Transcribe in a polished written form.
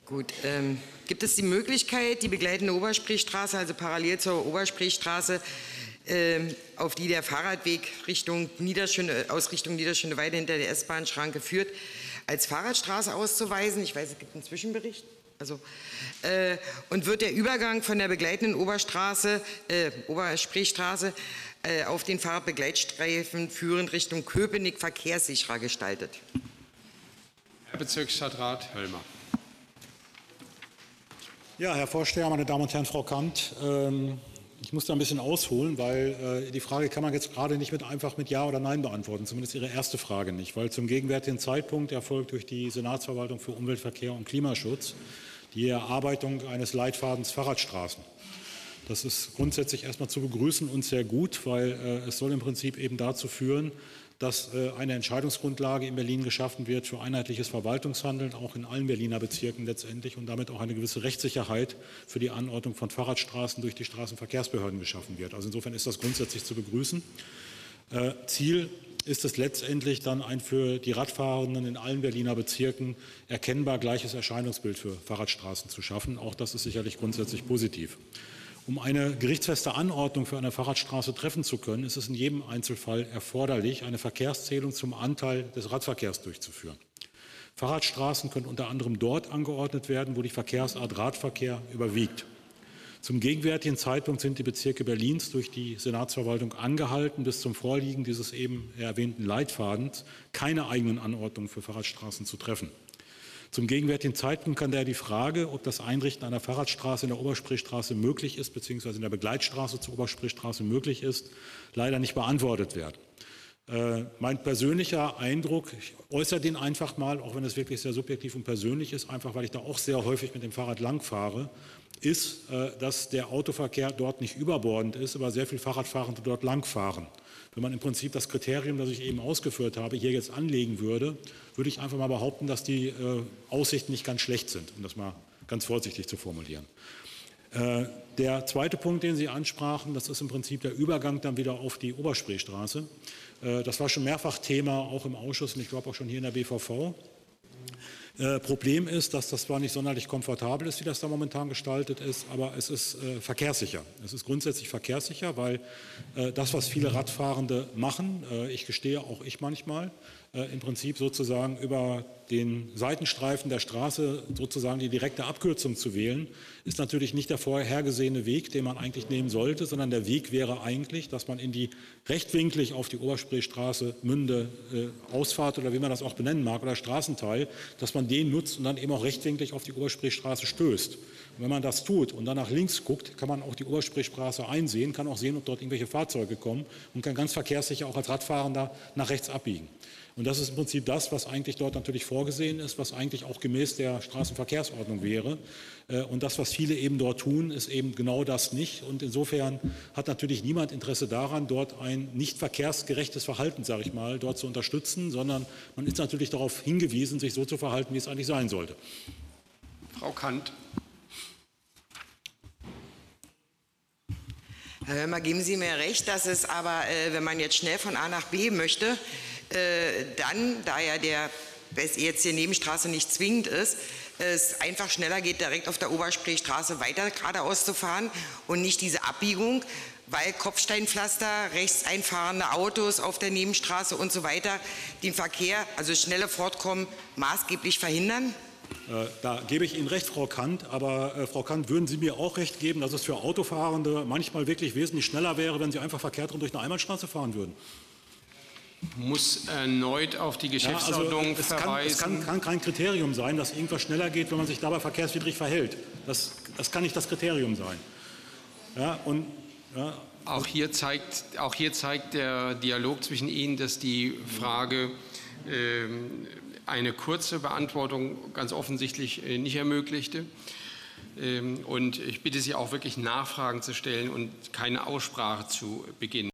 Gut, gibt es die Möglichkeit, die begleitende Oberspreestraße, also parallel zur Oberspreestraße, auf die der Fahrradweg aus Richtung Niederschöneweide hinter der S-Bahn-Schranke führt, als Fahrradstraße auszuweisen? Ich weiß, es gibt einen Zwischenbericht. Und wird der Übergang von der begleitenden Oberspreestraße auf den Fahrradbegleitstreifen führend Richtung Köpenick verkehrssicherer gestaltet? Herr Bezirksstadtrat Höllmer. Ja, Herr Vorsteher, meine Damen und Herren, Frau Kandt, ich muss da ein bisschen ausholen, weil die Frage kann man jetzt gerade nicht einfach mit Ja oder Nein beantworten, zumindest Ihre erste Frage nicht, weil zum gegenwärtigen Zeitpunkt erfolgt durch die Senatsverwaltung für Umwelt, Verkehr und Klimaschutz die Erarbeitung eines Leitfadens Fahrradstraßen. Das ist grundsätzlich erstmal zu begrüßen und sehr gut, weil es soll im Prinzip eben dazu führen, dass eine Entscheidungsgrundlage in Berlin geschaffen wird für einheitliches Verwaltungshandeln, auch in allen Berliner Bezirken letztendlich, und damit auch eine gewisse Rechtssicherheit für die Anordnung von Fahrradstraßen durch die Straßenverkehrsbehörden geschaffen wird. Also insofern ist das grundsätzlich zu begrüßen. Ziel ist es letztendlich dann ein für die Radfahrenden in allen Berliner Bezirken erkennbar gleiches Erscheinungsbild für Fahrradstraßen zu schaffen. Auch das ist sicherlich grundsätzlich positiv. Um eine gerichtsfeste Anordnung für eine Fahrradstraße treffen zu können, ist es in jedem Einzelfall erforderlich, eine Verkehrszählung zum Anteil des Radverkehrs durchzuführen. Fahrradstraßen können unter anderem dort angeordnet werden, wo die Verkehrsart Radverkehr überwiegt. Zum gegenwärtigen Zeitpunkt sind die Bezirke Berlins durch die Senatsverwaltung angehalten, bis zum Vorliegen dieses eben erwähnten Leitfadens keine eigenen Anordnungen für Fahrradstraßen zu treffen. Zum gegenwärtigen Zeitpunkt kann daher die Frage, ob das Einrichten einer Fahrradstraße in der Oberspreestraße möglich ist, beziehungsweise in der Begleitstraße zur Oberspreestraße möglich ist, leider nicht beantwortet werden. Mein persönlicher Eindruck, ich äußere den einfach mal, auch wenn es wirklich sehr subjektiv und persönlich ist, einfach weil ich da auch sehr häufig mit dem Fahrrad langfahre, ist, dass der Autoverkehr dort nicht überbordend ist, aber sehr viele Fahrradfahrende dort langfahren. Wenn man im Prinzip das Kriterium, das ich eben ausgeführt habe, hier jetzt anlegen würde, würde ich einfach mal behaupten, dass die Aussichten nicht ganz schlecht sind, um das mal ganz vorsichtig zu formulieren. Der zweite Punkt, den Sie ansprachen, das ist im Prinzip der Übergang dann wieder auf die Oberspreestraße. Das war schon mehrfach Thema, auch im Ausschuss und ich glaube auch schon hier in der BVV. Problem ist, dass das zwar nicht sonderlich komfortabel ist, wie das da momentan gestaltet ist, aber es ist verkehrssicher. Es ist grundsätzlich verkehrssicher, weil das, was viele Radfahrende machen, ich gestehe auch ich manchmal, im Prinzip sozusagen über den Seitenstreifen der Straße sozusagen die direkte Abkürzung zu wählen, ist natürlich nicht der vorhergesehene Weg, den man eigentlich nehmen sollte, sondern der Weg wäre eigentlich, dass man in die rechtwinklig auf die Oberspreestraße mündende Ausfahrt oder wie man das auch benennen mag oder Straßenteil, dass man den nutzt und dann eben auch rechtwinklig auf die Oberspreestraße stößt. Und wenn man das tut und dann nach links guckt, kann man auch die Oberspreestraße einsehen, kann auch sehen, ob dort irgendwelche Fahrzeuge kommen und kann ganz verkehrssicher auch als Radfahrender nach rechts abbiegen. Und das ist im Prinzip das, was eigentlich dort natürlich vorgesehen ist, was eigentlich auch gemäß der Straßenverkehrsordnung wäre. Und das, was viele eben dort tun, ist eben genau das nicht. Und insofern hat natürlich niemand Interesse daran, dort ein nicht verkehrsgerechtes Verhalten, sage ich mal, dort zu unterstützen, sondern man ist natürlich darauf hingewiesen, sich so zu verhalten, wie es eigentlich sein sollte. Frau Kandt. Herr Höllmer, geben Sie mir recht, dass es aber, wenn man jetzt schnell von A nach B möchte, dann, da ja jetzt hier Nebenstraße nicht zwingend ist, es einfach schneller geht, direkt auf der Oberspreestraße weiter geradeaus zu fahren und nicht diese Abbiegung, weil Kopfsteinpflaster, rechts einfahrende Autos auf der Nebenstraße und so weiter den Verkehr, also schnelle Fortkommen, maßgeblich verhindern? Da gebe ich Ihnen recht, Frau Kandt, aber Frau Kandt, würden Sie mir auch recht geben, dass es für Autofahrende manchmal wirklich wesentlich schneller wäre, wenn sie einfach verkehrt rum durch eine Einbahnstraße fahren würden? Muss erneut auf die Geschäftsordnung verweisen. Es kann kein Kriterium sein, dass irgendwas schneller geht, wenn man sich dabei verkehrswidrig verhält. Das kann nicht das Kriterium sein. Ja, und, ja. Auch hier zeigt der Dialog zwischen Ihnen, dass die Frage eine kurze Beantwortung ganz offensichtlich nicht ermöglichte. Und ich bitte Sie auch wirklich Nachfragen zu stellen und keine Aussprache zu beginnen.